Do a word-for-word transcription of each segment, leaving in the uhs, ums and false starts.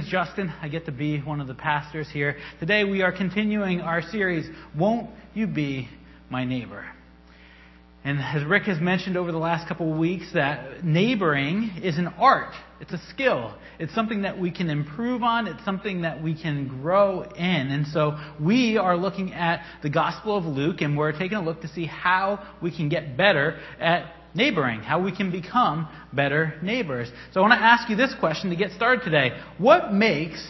is Justin. I get to be one of the pastors here. Today we are continuing our series, Won't You Be My Neighbor? And as Rick has mentioned over the last couple of weeks, that neighboring is an art. It's a skill. It's something that we can improve on. It's something that we can grow in. And so we are looking at the Gospel of Luke, and we're taking a look to see how we can get better at neighboring, how we can become better neighbors. So I want to ask you this question to get started today. What makes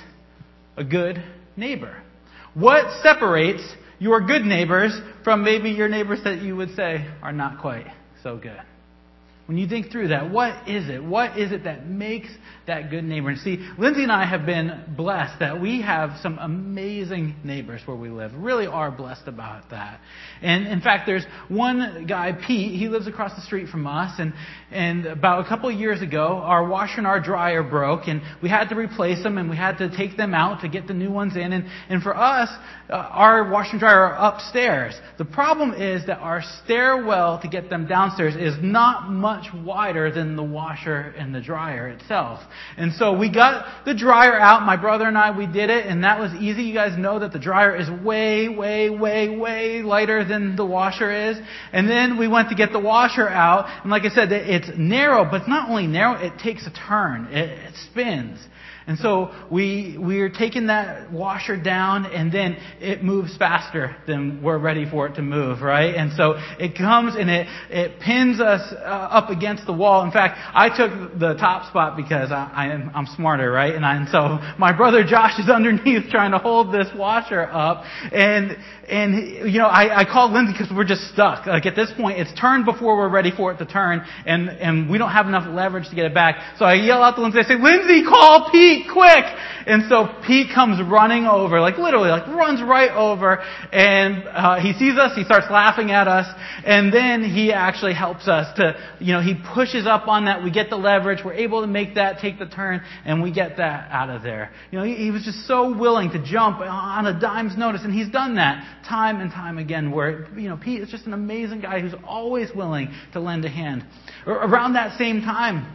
a good neighbor? What separates your good neighbors from maybe your neighbors that you would say are not quite so good? When you think through that, what is it? What is it that makes that good neighbor? And see, Lindsay and I have been blessed that we have some amazing neighbors where we live. Really are blessed about that. And in fact, there's one guy, Pete, he lives across the street from us. And, and about a couple of years ago, our washer and our dryer broke. And we had to replace them and we had to take them out to get the new ones in. And, and for us, uh, our washer and dryer are upstairs. The problem is that our stairwell to get them downstairs is not much much wider than the washer and the dryer itself. And so we got the dryer out. My brother and I, we did it, and that was easy. You guys know that the dryer is way, way, way, way lighter than the washer is. And then we went to get the washer out, and like I said, it's narrow, but it's not only narrow, it takes a turn. It, it spins. And so we we are taking that washer down, and then it moves faster than we're ready for it to move, right? And so it comes and it it pins us uh, up against the wall. In fact, I took the top spot because I, I am I'm smarter, right? And, I, and so my brother Josh is underneath trying to hold this washer up, and and you know I, I called Lindsay because we're just stuck. Like at this point, it's turned before we're ready for it to turn, and and we don't have enough leverage to get it back. So I yell out to Lindsay, I say, "Lindsay, call Pete! Quick!" And so Pete comes running over, like literally, like runs right over, and uh, he sees us, he starts laughing at us, and then he actually helps us to, you know, he pushes up on that, we get the leverage, we're able to make that, take the turn, and we get that out of there. You know, he, he was just so willing to jump on a dime's notice, and he's done that time and time again, where, you know, Pete is just an amazing guy who's always willing to lend a hand. Around that same time,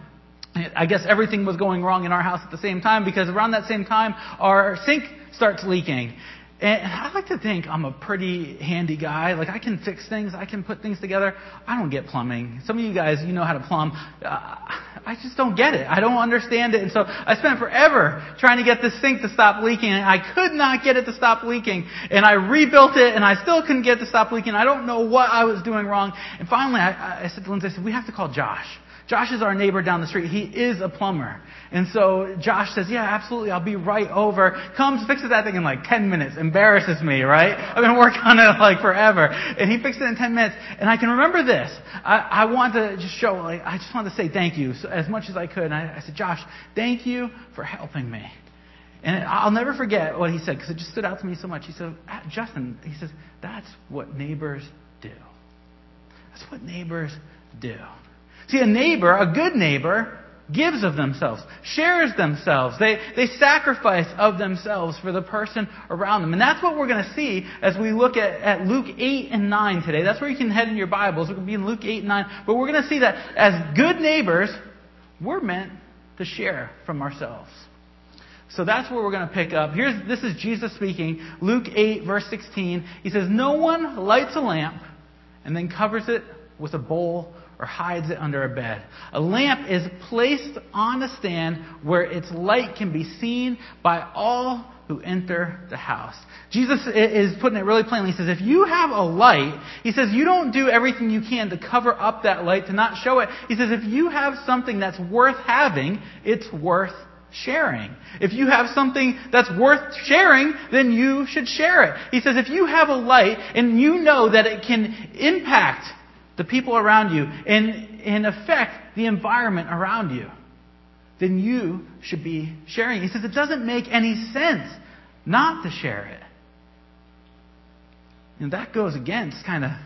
I guess everything was going wrong in our house at the same time, because around that same time, our sink starts leaking. And I like to think I'm a pretty handy guy. Like, I can fix things. I can put things together. I don't get plumbing. Some of you guys, you know how to plumb. Uh, I just don't get it. I don't understand it. And so I spent forever trying to get this sink to stop leaking. And I could not get it to stop leaking. And I rebuilt it, and I still couldn't get it to stop leaking. I don't know what I was doing wrong. And finally, I, I said to Lindsay, I said, we have to call Josh. Josh is our neighbor down the street. He is a plumber. And so Josh says, yeah, absolutely, I'll be right over. Comes, fixes that thing in like ten minutes. Embarrasses me, right? I've been working on it like forever. And he fixed it in ten minutes. And I can remember this. I, I want to just show, like, I just want to say thank you so, as much as I could. And I, I said, Josh, thank you for helping me. And I'll never forget what he said, because it just stood out to me so much. He said, Justin, he says, that's what neighbors do. That's what neighbors do. See, a neighbor, a good neighbor, gives of themselves, shares themselves. They they sacrifice of themselves for the person around them. And that's what we're going to see as we look at, at Luke eight and nine today. That's where you can head in your Bibles. We're going to be in Luke eight and nine. But we're going to see that as good neighbors, we're meant to share from ourselves. So that's where we're going to pick up. Here's This is Jesus speaking. Luke eight, verse sixteen. He says, "No one lights a lamp and then covers it with a bowl or hides it under a bed. A lamp is placed on a stand where its light can be seen by all who enter the house." Jesus is putting it really plainly. He says, if you have a light, he says, you don't do everything you can to cover up that light, to not show it. He says, if you have something that's worth having, it's worth sharing. If you have something that's worth sharing, then you should share it. He says, if you have a light and you know that it can impact the people around you, and, and affect the environment around you, then you should be sharing. He says it doesn't make any sense not to share it. And that goes against kind of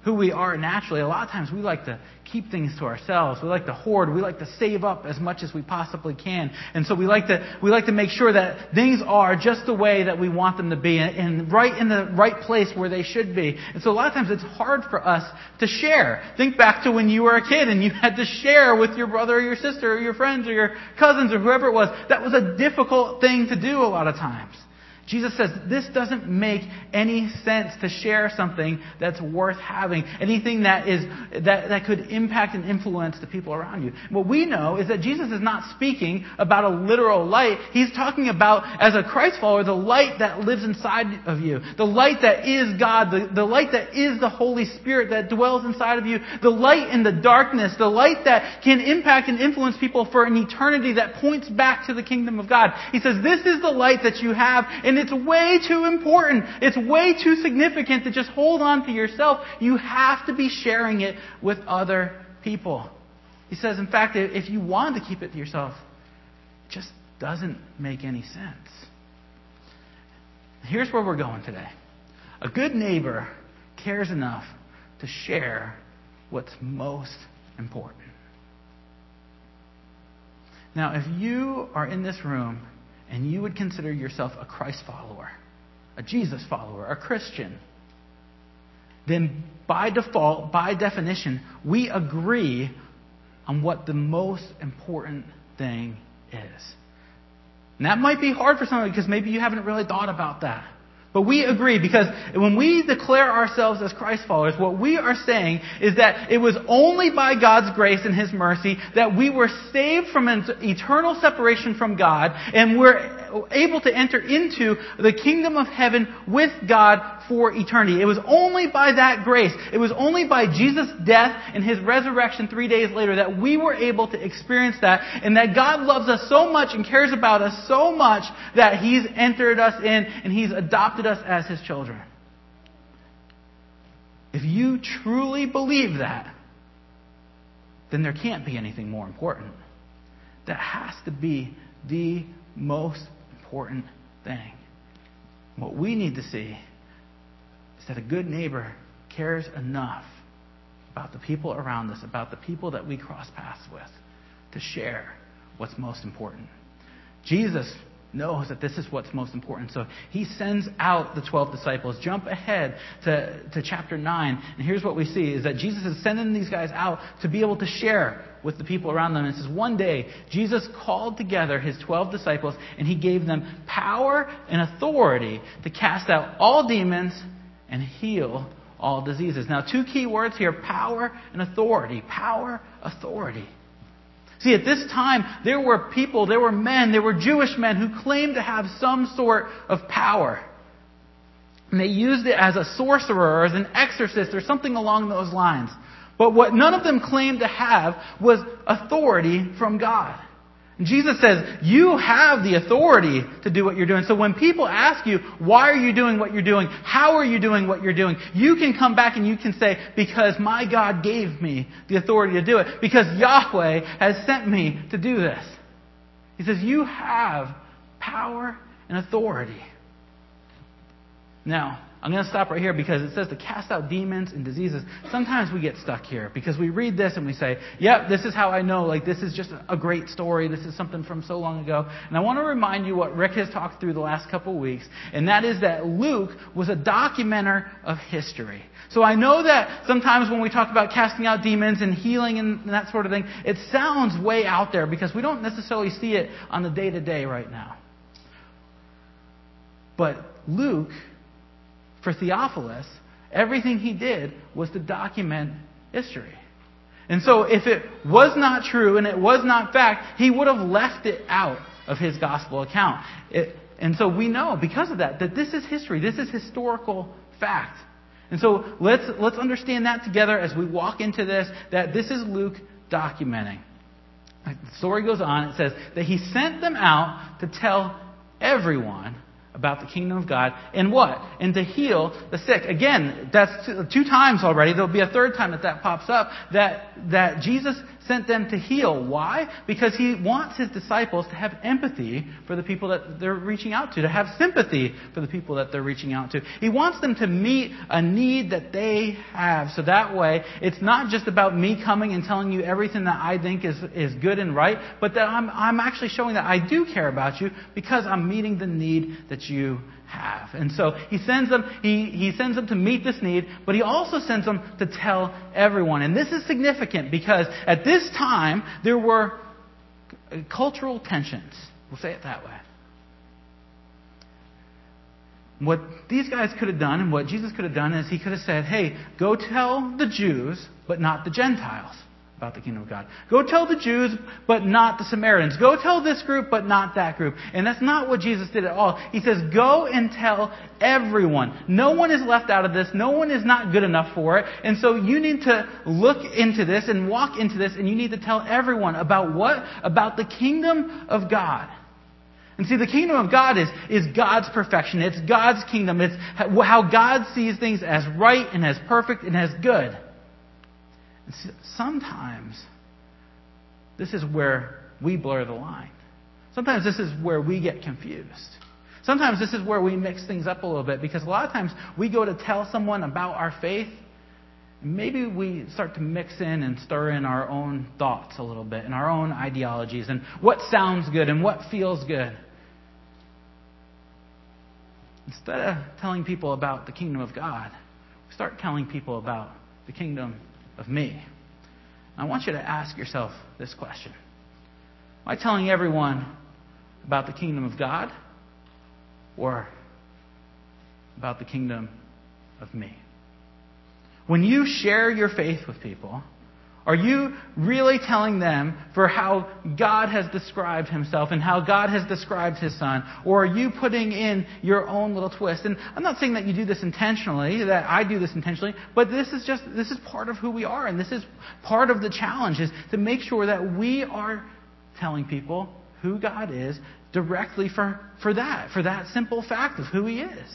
who we are naturally, a lot of times we like to keep things to ourselves. We like to hoard. We like to save up as much as we possibly can. And so we like to we like to make sure that things are just the way that we want them to be, and, and right in the right place where they should be. And so a lot of times it's hard for us to share. Think back to when you were a kid and you had to share with your brother or your sister or your friends or your cousins or whoever it was. That was a difficult thing to do a lot of times. Jesus says this doesn't make any sense to share something that's worth having, anything that is that, that could impact and influence the people around you. What we know is that Jesus is not speaking about a literal light. He's talking about, as a Christ follower, the light that lives inside of you, the light that is God, the, the light that is the Holy Spirit that dwells inside of you, the light in the darkness, the light that can impact and influence people for an eternity that points back to the kingdom of God. He says this is the light that you have, and it's way too important. It's way too significant to just hold on to yourself. You have to be sharing it with other people. He says, in fact, if you want to keep it to yourself, it just doesn't make any sense. Here's where we're going today. A good neighbor cares enough to share what's most important. Now, if you are in this room and you would consider yourself a Christ follower, a Jesus follower, a Christian, then by default, by definition, we agree on what the most important thing is. And that might be hard for some because maybe you haven't really thought about that. But we agree, because when we declare ourselves as Christ followers, what we are saying is that it was only by God's grace and His mercy that we were saved from an eternal separation from God, and we're able to enter into the kingdom of heaven with God for eternity. It was only by that grace, it was only by Jesus' death and His resurrection three days later that we were able to experience that, and that God loves us so much and cares about us so much that He's entered us in and He's adopted us as His children. If you truly believe that, then there can't be anything more important. That has to be the most important thing. What we need to see is that a good neighbor cares enough about the people around us, about the people that we cross paths with, to share what's most important. Jesus knows that this is what's most important. So He sends out the twelve disciples. Jump ahead to, to chapter nine. And here's what we see, is that Jesus is sending these guys out to be able to share with the people around them. And it says, one day, Jesus called together His twelve disciples, and He gave them power and authority to cast out all demons and heal all diseases. Now, two key words here, power and authority. Power, authority. See, at this time, there were people, there were men, there were Jewish men who claimed to have some sort of power. And they used it as a sorcerer or as an exorcist or something along those lines. But what none of them claimed to have was authority from God. And Jesus says, you have the authority to do what you're doing. So when people ask you, why are you doing what you're doing? How are you doing what you're doing? You can come back and you can say, because my God gave me the authority to do it. Because Yahweh has sent me to do this. He says, you have power and authority. Now, I'm going to stop right here because it says to cast out demons and diseases. Sometimes we get stuck here because we read this and we say, yep, this is how I know, like this is just a great story. This is something from so long ago. And I want to remind you what Rick has talked through the last couple of weeks, and that is that Luke was a documenter of history. So I know that sometimes when we talk about casting out demons and healing and that sort of thing, it sounds way out there because we don't necessarily see it on the day-to-day right now. But Luke, for Theophilus, everything he did was to document history. And so if it was not true and it was not fact, he would have left it out of his gospel account. It, and so we know, because of that, that this is history. This is historical fact. And so let's let's understand that together as we walk into this, that this is Luke documenting. The story goes on. It says that he sent them out to tell everyone about the kingdom of God, and what? And to heal the sick. Again, that's two, two times already. There'll be a third time that that pops up, that, that Jesus sent them to heal. Why? Because He wants His disciples to have empathy for the people that they're reaching out to, to have sympathy for the people that they're reaching out to. He wants them to meet a need that they have. So that way, it's not just about me coming and telling you everything that I think is, is good and right, but that I'm, I'm actually showing that I do care about you because I'm meeting the need that you have. And so He sends them, he, he sends them to meet this need, but He also sends them to tell everyone. And this is significant because at this time, there were cultural tensions. We'll say it that way. What these guys could have done and what Jesus could have done is He could have said, hey, go tell the Jews, but not the Gentiles about the kingdom of God. Go tell the Jews, but not the Samaritans. Go tell this group, but not that group. And that's not what Jesus did at all. He says, go and tell everyone. No one is left out of this. No one is not good enough for it. And so you need to look into this and walk into this, and you need to tell everyone about what? About the kingdom of God. And see, the kingdom of God is, is God's perfection. It's God's kingdom. It's how God sees things as right and as perfect and as good. And see, sometimes this is where we blur the line. Sometimes this is where we get confused. Sometimes this is where we mix things up a little bit, because a lot of times we go to tell someone about our faith, and maybe we start to mix in and stir in our own thoughts a little bit and our own ideologies and what sounds good and what feels good. Instead of telling people about the kingdom of God, we start telling people about the kingdom of me. I want you to ask yourself this question. Am I telling everyone about the kingdom of God or about the kingdom of me? When you share your faith with people, are you really telling them for how God has described Himself and how God has described His Son? Or are you putting in your own little twist? And I'm not saying that you do this intentionally, that I do this intentionally, but this is just, this is part of who we are. And this is part of the challenge, is to make sure that we are telling people who God is directly for, for that, for that simple fact of who He is.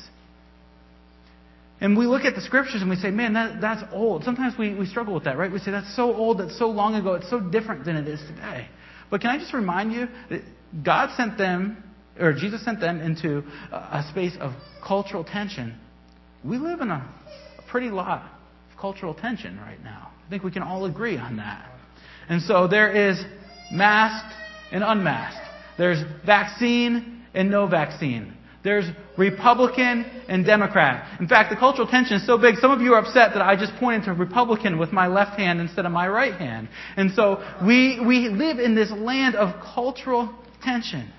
And we look at the Scriptures and we say, man, that, that's old. Sometimes we, we struggle with that, right? We say, that's so old, that's so long ago, it's so different than it is today. But can I just remind you that God sent them, or Jesus sent them into a, a space of cultural tension. We live in a, a pretty lot of cultural tension right now. I think we can all agree on that. And so there is masked and unmasked. There's vaccine and no vaccine. There's Republican and Democrat. In fact, the cultural tension is so big, some of you are upset that I just pointed to Republican with my left hand instead of my right hand. And so we, we live in this land of cultural tension.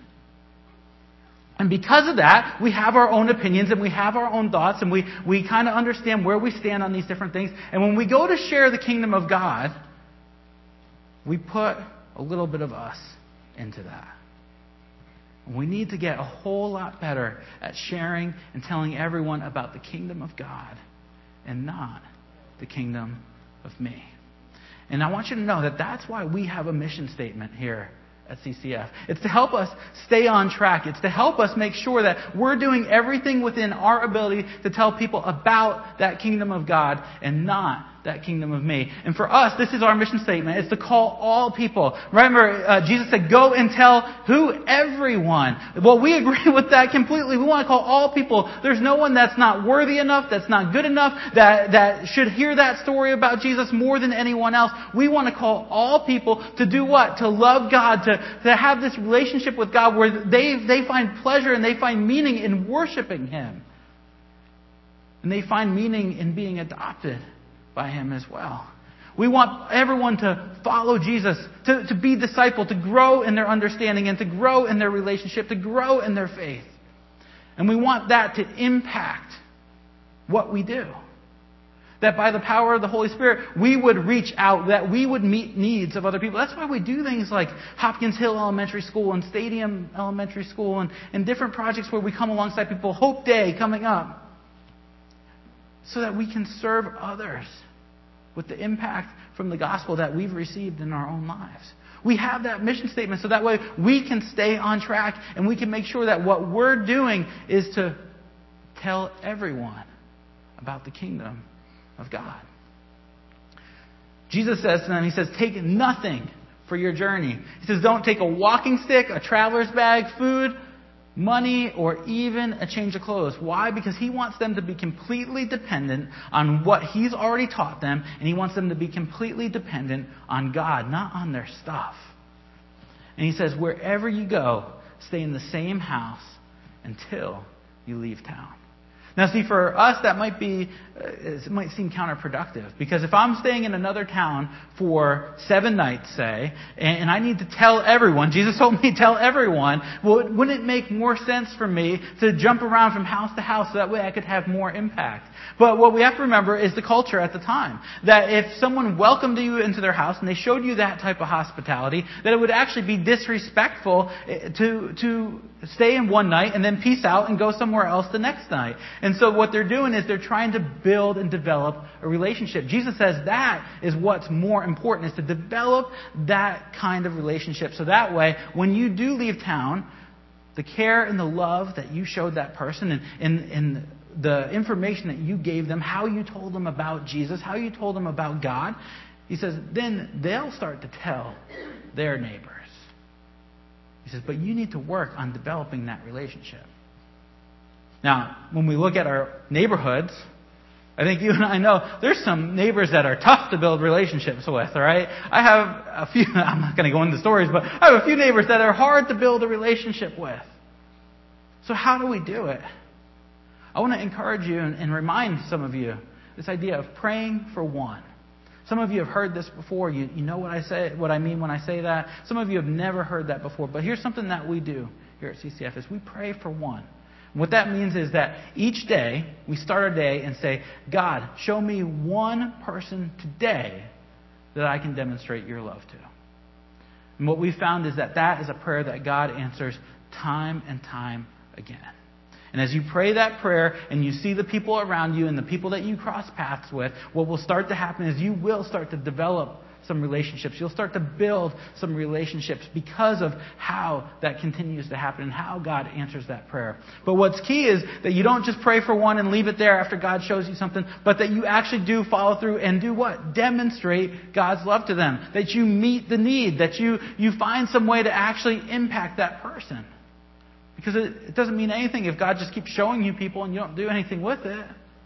And because of that, we have our own opinions and we have our own thoughts, and we, we kind of understand where we stand on these different things. And when we go to share the kingdom of God, we put a little bit of us into that. We need to get a whole lot better at sharing and telling everyone about the kingdom of God and not the kingdom of me. And I want you to know that that's why we have a mission statement here at C C F. It's to help us stay on track. It's to help us make sure that we're doing everything within our ability to tell people about that kingdom of God and not that kingdom of me. And for us, this is our mission statement. It's to call all people. Remember, uh, Jesus said, go and tell who? Everyone. Well, we agree with that completely. We want to call all people. There's no one that's not worthy enough, that's not good enough, that, that should hear that story about Jesus more than anyone else. We want to call all people to do what? To love God, to, to have this relationship with God where they, they find pleasure and they find meaning in worshiping Him. And they find meaning in being adopted by Him as well. We want everyone to follow Jesus, to, to be discipled, to grow in their understanding and to grow in their relationship, to grow in their faith. And we want that to impact what we do. That by the power of the Holy Spirit, we would reach out, that we would meet needs of other people. That's why we do things like Hopkins Hill Elementary School and Stadium Elementary School and, and different projects where we come alongside people. Hope Day coming up. So that we can serve others with the impact from the gospel that we've received in our own lives. We have that mission statement so that way we can stay on track and we can make sure that what we're doing is to tell everyone about the kingdom of God. Jesus says to them, he says, take nothing for your journey. He says, don't take a walking stick, a traveler's bag, food, money, or even a change of clothes. Why? Because he wants them to be completely dependent on what he's already taught them, and he wants them to be completely dependent on God, not on their stuff. And he says, wherever you go, stay in the same house until you leave town. Now, see, for us, that might be, uh, it might seem counterproductive. Because if I'm staying in another town for seven nights, say, and, and I need to tell everyone, Jesus told me to tell everyone, well, wouldn't it make more sense for me to jump around from house to house so that way I could have more impact? But what we have to remember is the culture at the time. That if someone welcomed you into their house and they showed you that type of hospitality, that it would actually be disrespectful to, to stay in one night and then peace out and go somewhere else the next night. And so what they're doing is they're trying to build and develop a relationship. Jesus says that is what's more important, is to develop that kind of relationship. So that way, when you do leave town, the care and the love that you showed that person and, and, and the information that you gave them, how you told them about Jesus, how you told them about God, he says, then they'll start to tell their neighbors. He says, but you need to work on developing that relationship. Now, when we look at our neighborhoods, I think you and I know there's some neighbors that are tough to build relationships with, all right? I have a few, I'm not going to go into stories, but I have a few neighbors that are hard to build a relationship with. So how do we do it? I want to encourage you and, and remind some of you this idea of praying for one. Some of you have heard this before. You, you know what I say, what I mean when I say that. Some of you have never heard that before. But here's something that we do here at C C F is we pray for one. And what that means is that each day we start our day and say, God, show me one person today that I can demonstrate your love to. And what we found is that that is a prayer that God answers time and time again. And as you pray that prayer and you see the people around you and the people that you cross paths with, what will start to happen is you will start to develop some relationships. You'll start to build some relationships because of how that continues to happen and how God answers that prayer. But what's key is that you don't just pray for one and leave it there after God shows you something, but that you actually do follow through and do what? Demonstrate God's love to them. That you meet the need. That you, you find some way to actually impact that person. Because it, it doesn't mean anything if God just keeps showing you people and you don't do anything with it.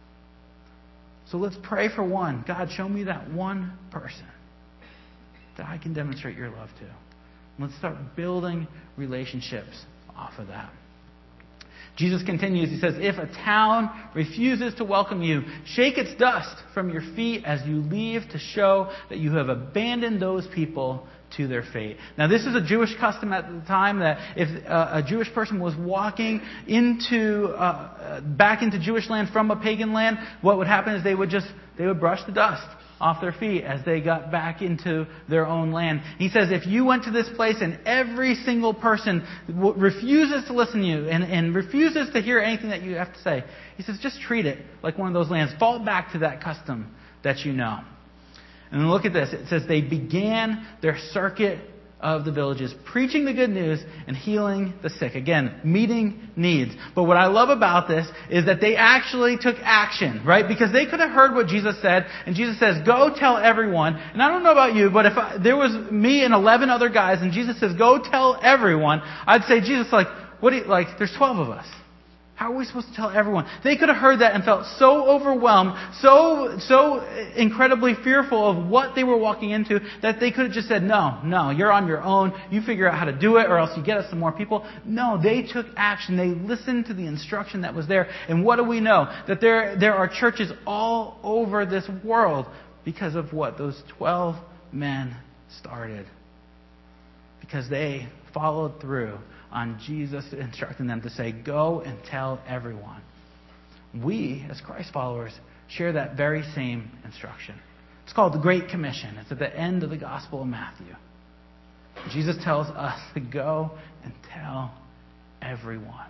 So let's pray for one. God, show me that one person that I can demonstrate your love to. Let's start building relationships off of that. Jesus continues. He says, if a town refuses to welcome you, shake its dust from your feet as you leave to show that you have abandoned those people to their fate. Now, this is a Jewish custom at the time that if uh, a Jewish person was walking into uh, back into Jewish land from a pagan land, what would happen is they would just they would brush the dust off their feet as they got back into their own land. He says, if you went to this place and every single person w- refuses to listen to you and, and refuses to hear anything that you have to say, he says, just treat it like one of those lands. Fall back to that custom that you know. And then look at this. It says they began their circuit of the villages, preaching the good news and healing the sick. Again, meeting needs. But what I love about this is that they actually took action, right? Because they could have heard what Jesus said, and Jesus says, go tell everyone. And I don't know about you, but if I, there was me and eleven other guys, and Jesus says, go tell everyone, I'd say, Jesus, like, what do you, like, there's twelve of us. How are we supposed to tell everyone? They could have heard that and felt so overwhelmed, so so incredibly fearful of what they were walking into that they could have just said, no, no, you're on your own. You figure out how to do it or else you get us some more people. No, they took action. They listened to the instruction that was there. And what do we know? That there, there are churches all over this world because of what those twelve men started. Because they followed through on Jesus instructing them to say, go and tell everyone. We, as Christ followers, share that very same instruction. It's called the Great Commission. It's at the end of the Gospel of Matthew. Jesus tells us to go and tell everyone.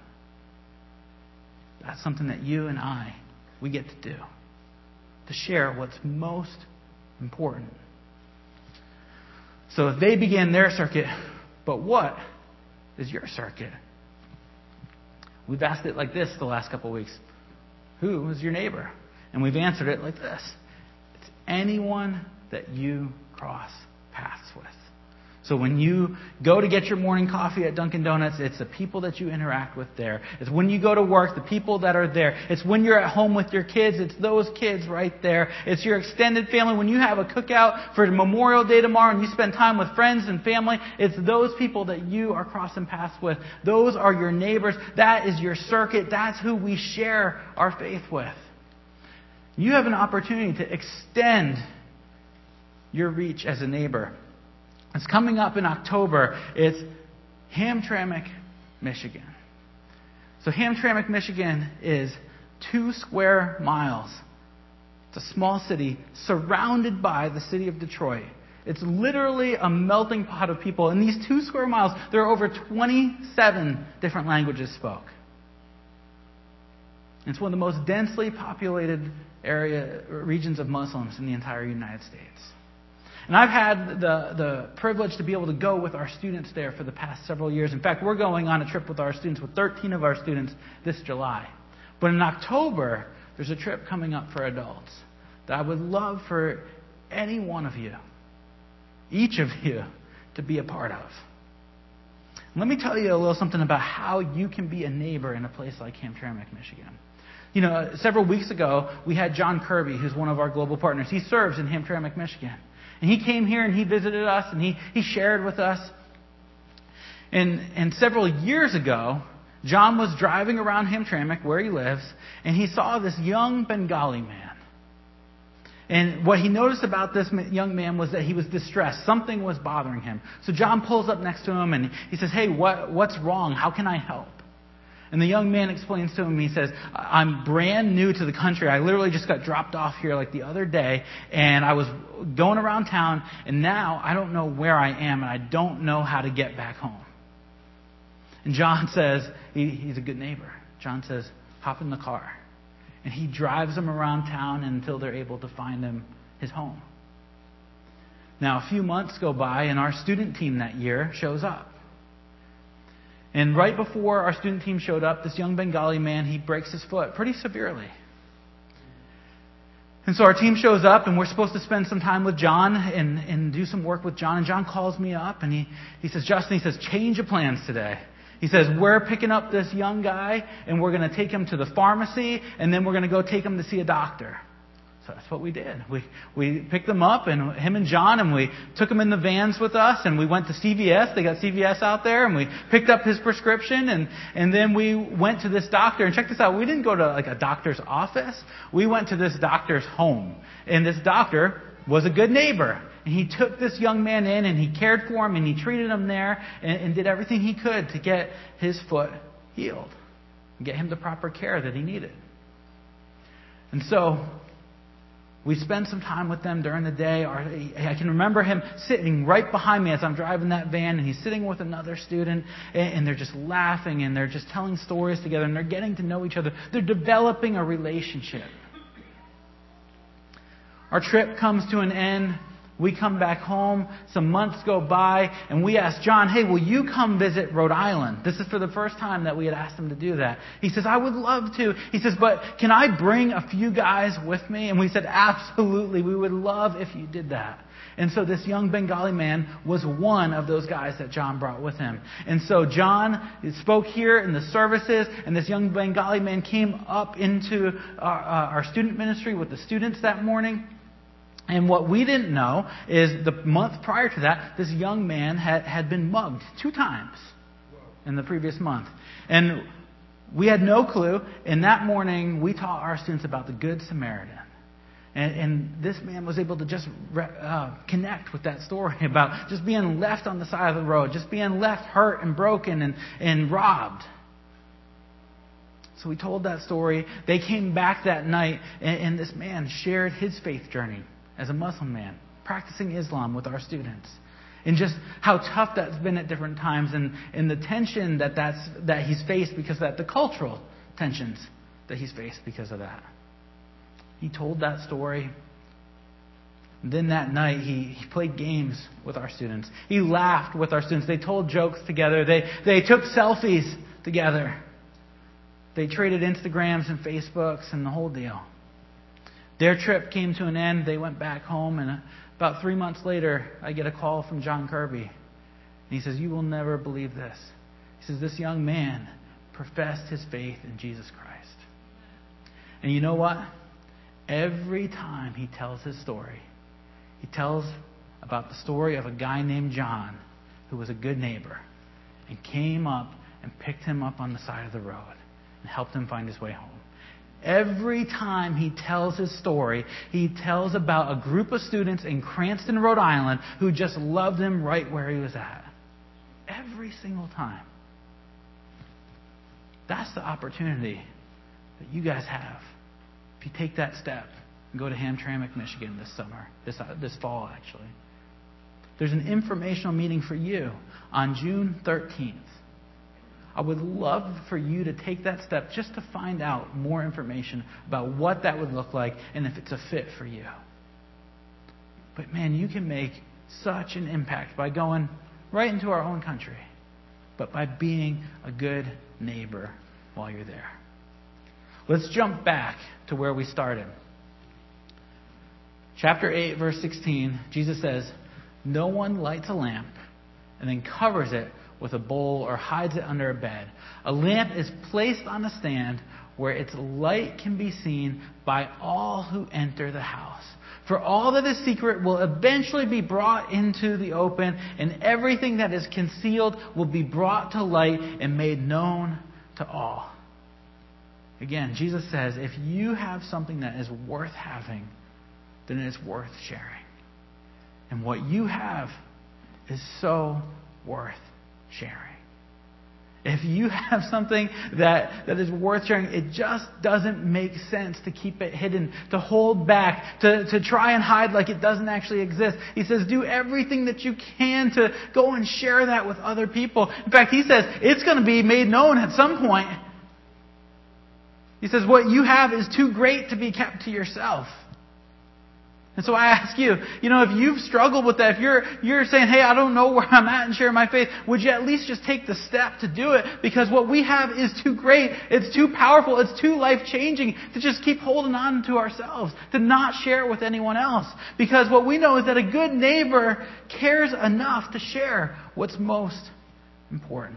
That's something that you and I, we get to do. To share what's most important. So if they began their circuit, but what is your circuit? We've asked it like this the last couple of weeks. Who is your neighbor? And we've answered it like this. It's anyone that you cross paths with. So when you go to get your morning coffee at Dunkin' Donuts, it's the people that you interact with there. It's when you go to work, the people that are there. It's when you're at home with your kids, it's those kids right there. It's your extended family. When you have a cookout for Memorial Day tomorrow and you spend time with friends and family, it's those people that you are crossing paths with. Those are your neighbors. That is your circuit. That's who we share our faith with. You have an opportunity to extend your reach as a neighbor. It's coming up in October. It's Hamtramck, Michigan. So Hamtramck, Michigan is two square miles. It's a small city surrounded by the city of Detroit. It's literally a melting pot of people. In these two square miles, there are over twenty-seven different languages spoke. It's one of the most densely populated area regions of Muslims in the entire United States. And I've had the, the privilege to be able to go with our students there for the past several years. In fact, we're going on a trip with our students, with thirteen of our students this July. But in October, there's a trip coming up for adults that I would love for any one of you, each of you, to be a part of. Let me tell you a little something about how you can be a neighbor in a place like Hamtramck, Michigan. You know, several weeks ago, we had John Kirby, who's one of our global partners. He serves in Hamtramck, Michigan. And he came here and he visited us and he, he shared with us. And, and several years ago, John was driving around Hamtramck, where he lives, and he saw this young Bengali man. And what he noticed about this young man was that he was distressed. Something was bothering him. So John pulls up next to him and he says, "Hey, what, what's wrong? How can I help?" And the young man explains to him, he says, "I'm brand new to the country. I literally just got dropped off here like the other day, and I was going around town, and now I don't know where I am, and I don't know how to get back home." And John says, he, he's a good neighbor. John says, "Hop in the car." And he drives him around town until they're able to find him his home. Now, a few months go by, and our student team that year shows up. And right before our student team showed up, this young Bengali man, he breaks his foot pretty severely. And so our team shows up, and we're supposed to spend some time with John and, and do some work with John. And John calls me up, and he, he says, "Justin," he says, "change of plans today." He says, "We're picking up this young guy, and we're going to take him to the pharmacy, and then we're going to go take him to see a doctor." So that's what we did. We we picked them up, and him and John, and we took him in the vans with us, and we went to C V S. They got C V S out there, and we picked up his prescription, and, and then we went to this doctor. And check this out. We didn't go to like a doctor's office. We went to this doctor's home. And this doctor was a good neighbor. And he took this young man in, and he cared for him, and he treated him there, and, and did everything he could to get his foot healed, and get him the proper care that he needed. And so we spent some time with them during the day. I can remember him sitting right behind me as I'm driving that van, and he's sitting with another student, and they're just laughing, and they're just telling stories together, and they're getting to know each other. They're developing a relationship. Our trip comes to an end. We come back home. Some months go by, and we ask John, "Hey, will you come visit Rhode Island?" This is for the first time that we had asked him to do that. He says, "I would love to." He says, "But can I bring a few guys with me?" And we said, "Absolutely. We would love if you did that." And so this young Bengali man was one of those guys that John brought with him. And so John spoke here in the services, and this young Bengali man came up into our, uh, our student ministry with the students that morning. And what we didn't know is the month prior to that, this young man had, had been mugged two times in the previous month. And we had no clue. And that morning, we taught our students about the Good Samaritan. And, and this man was able to just uh, connect with that story about just being left on the side of the road, just being left hurt and broken and, and robbed. So we told that story. They came back that night, and, and this man shared his faith journey as a Muslim man, practicing Islam with our students. And just how tough that's been at different times, and, and the tension that, that's, that he's faced because of that, the cultural tensions that he's faced because of that. He told that story. And then that night, he, he played games with our students. He laughed with our students. They told jokes together. They, they took selfies together. They traded Instagrams and Facebooks and the whole deal. Their trip came to an end. They went back home, and about three months later, I get a call from John Kirby. And he says, "You will never believe this." He says, "This young man professed his faith in Jesus Christ." And you know what? Every time he tells his story, he tells about the story of a guy named John who was a good neighbor and came up and picked him up on the side of the road and helped him find his way home. Every time he tells his story, he tells about a group of students in Cranston, Rhode Island, who just loved him right where he was at. Every single time. That's the opportunity that you guys have. If you take that step and go to Hamtramck, Michigan this summer, this, uh, this fall actually. There's an informational meeting for you on June thirteenth. I would love for you to take that step just to find out more information about what that would look like and if it's a fit for you. But man, you can make such an impact by going right into our own country, but by being a good neighbor while you're there. Let's jump back to where we started. Chapter eight, verse sixteen, Jesus says, "No one lights a lamp and then covers it with a bowl or hides it under a bed. A lamp is placed on a stand where its light can be seen by all who enter the house. For all that is secret will eventually be brought into the open, and everything that is concealed will be brought to light and made known to all." Again, Jesus says, if you have something that is worth having, then it's worth sharing. And what you have is so worth sharing. If you have something that, that is worth sharing, it just doesn't make sense to keep it hidden, to hold back, to, to try and hide like it doesn't actually exist. He says, do everything that you can to go and share that with other people. In fact, he says, it's going to be made known at some point. He says, what you have is too great to be kept to yourself. And so I ask you, you know, if you've struggled with that, if you're you're saying, hey, I don't know where I'm at and sharing my faith, would you at least just take the step to do it? Because what we have is too great, it's too powerful, it's too life-changing to just keep holding on to ourselves, to not share it with anyone else. Because what we know is that a good neighbor cares enough to share what's most important.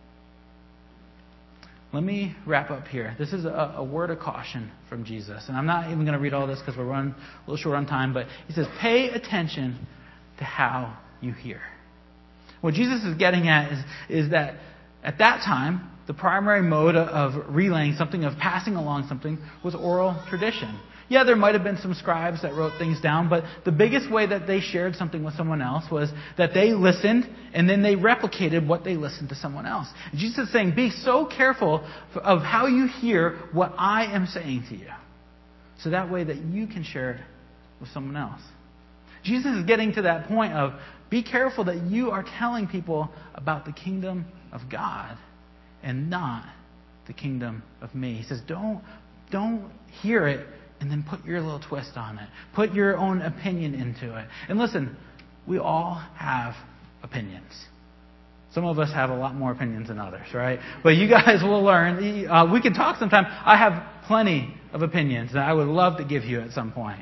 Let me wrap up here. This is a, a word of caution from Jesus. And I'm not even going to read all this because we're running a little short on time. But he says, pay attention to how you hear. What Jesus is getting at is, is that at that time, the primary mode of relaying something, of passing along something, was oral tradition. Yeah, there might have been some scribes that wrote things down, but the biggest way that they shared something with someone else was that they listened and then they replicated what they listened to someone else. And Jesus is saying, be so careful of how you hear what I am saying to you, so that way that you can share it with someone else. Jesus is getting to that point of, be careful that you are telling people about the kingdom of God and not the kingdom of me. He says, don't, don't hear it and then put your little twist on it. Put your own opinion into it. And listen, we all have opinions. Some of us have a lot more opinions than others, right? But you guys will learn. Uh, we can talk sometime. I have plenty of opinions that I would love to give you at some point.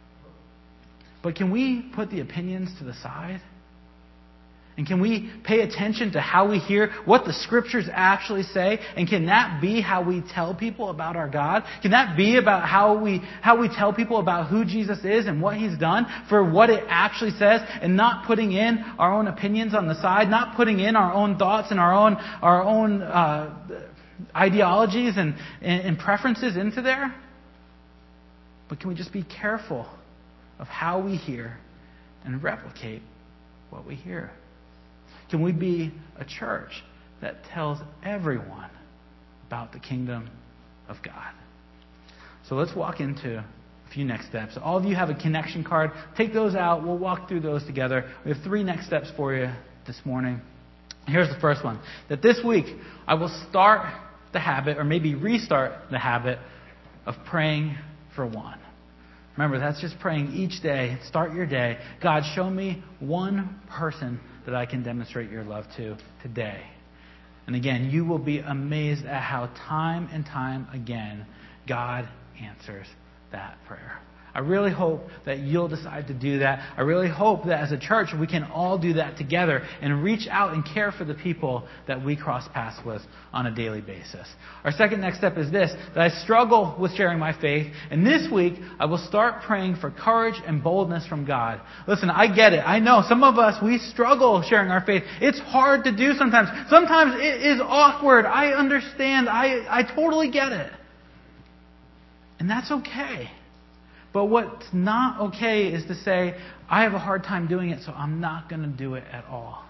But can we put the opinions to the side? And can we pay attention to how we hear what the Scriptures actually say? And can that be how we tell people about our God? Can that be about how we how we tell people about who Jesus is and what He's done for what it actually says, and not putting in our own opinions on the side, not putting in our own thoughts and our own our own uh, ideologies and, and, and preferences into there? But can we just be careful of how we hear and replicate what we hear? Can we be a church that tells everyone about the kingdom of God? So let's walk into a few next steps. All of you have a connection card. Take those out. We'll walk through those together. We have three next steps for you this morning. Here's the first one. That this week I will start the habit, or maybe restart the habit, of praying for one. Remember, that's just praying each day. Start your day. God, show me one person that I can demonstrate your love to today. And again, you will be amazed at how time and time again God answers that prayer. I really hope that you'll decide to do that. I really hope that as a church we can all do that together and reach out and care for the people that we cross paths with on a daily basis. Our second next step is this, that I struggle with sharing my faith, and this week I will start praying for courage and boldness from God. Listen, I get it. I know some of us, we struggle sharing our faith. It's hard to do sometimes. Sometimes it is awkward. I understand. I, I totally get it. And that's okay. But what's not okay is to say, I have a hard time doing it, so I'm not going to do it at all.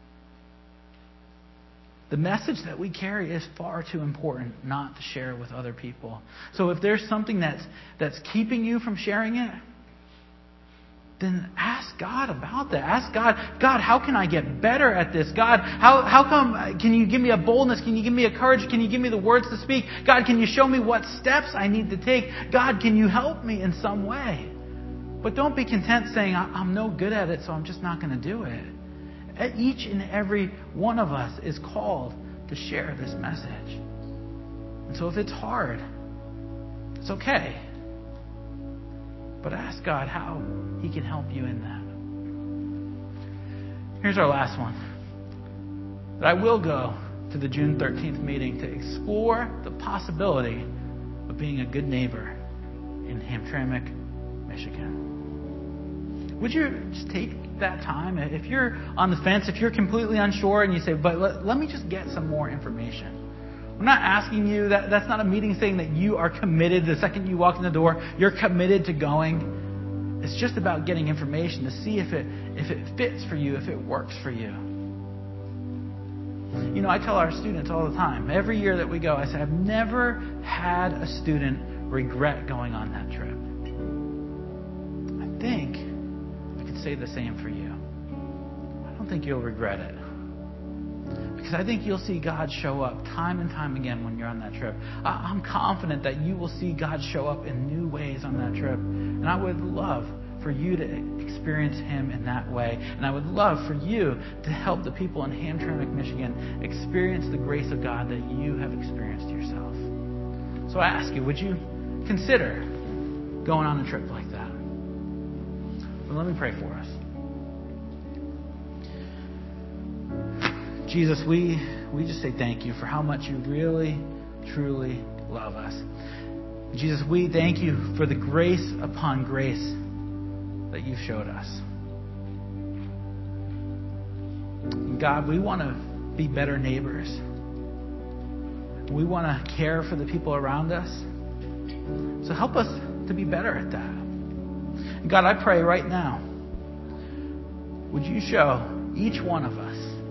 The message that we carry is far too important not to share with other people. So if there's something that's that's keeping you from sharing it, then ask God about that. Ask God, God, how can I get better at this? God, how how come, can you give me a boldness? Can you give me a courage? Can you give me the words to speak? God, can you show me what steps I need to take? God, can you help me in some way? But don't be content saying, I'm no good at it, so I'm just not going to do it. Each and every one of us is called to share this message. And so if it's hard, it's okay. But ask God how He can help you in that. Here's our last one. That I will go to the June thirteenth meeting to explore the possibility of being a good neighbor in Hamtramck, Michigan. Would you just take that time? If you're on the fence, if you're completely unsure and you say, but let, let me just get some more information. I'm not asking you, that that's not a meeting saying that you are committed. The second you walk in the door, you're committed to going. It's just about getting information to see if it if it fits for you, if it works for you. You know, I tell our students all the time, every year that we go, I say, I've never had a student regret going on that trip. I think I could say the same for you. I don't think you'll regret it. Because I think you'll see God show up time and time again when you're on that trip. I'm confident that you will see God show up in new ways on that trip. And I would love for you to experience Him in that way. And I would love for you to help the people in Hamtramck, Michigan experience the grace of God that you have experienced yourself. So I ask you, would you consider going on a trip like that? Well, let me pray for us. Jesus, we, we just say thank you for how much you really, truly love us. Jesus, we thank you for the grace upon grace that you've showed us. God, we want to be better neighbors. We want to care for the people around us. So help us to be better at that. God, I pray right now, would you show each one of us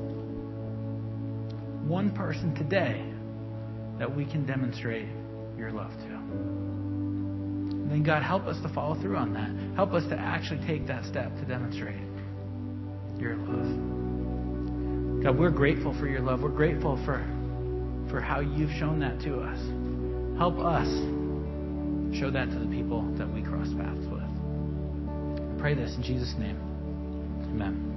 one person today that we can demonstrate your love to. And then God, help us to follow through on that. Help us to actually take that step to demonstrate your love. God, we're grateful for your love. We're grateful for, for how you've shown that to us. Help us show that to the people that we cross paths with. I pray this in Jesus' name. Amen.